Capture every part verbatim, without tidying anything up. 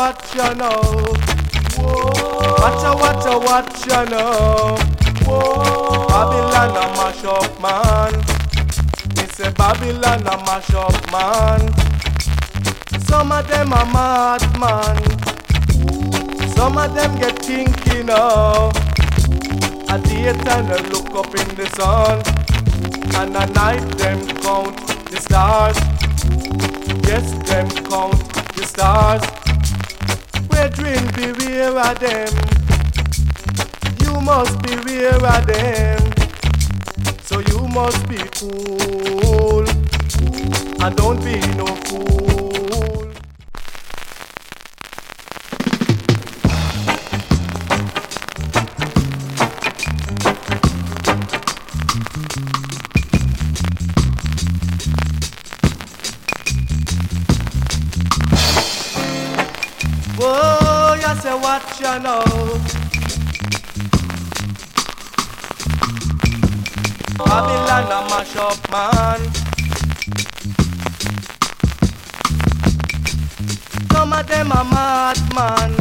watch ya now. Watch ya, watch ya, watch ya now. Babylon a mash up, man. Me say Babylon a mash up, man. Some of them are mad, man. Some of them get kinky now. At the time they look up in the sun, and at night them count the stars. Yes, them count the stars. Brethren, beware of them. You must beware of them. So you must be cool, and don't be no fool. Whoa, you say watch ya now. Babylon a mash up, man. Some of them are mad, man.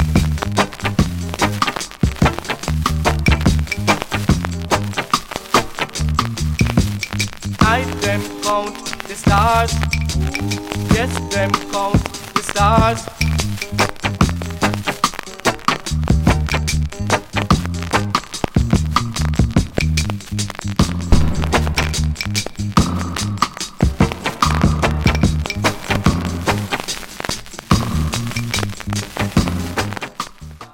Night them count the stars. Yes, them count the stars.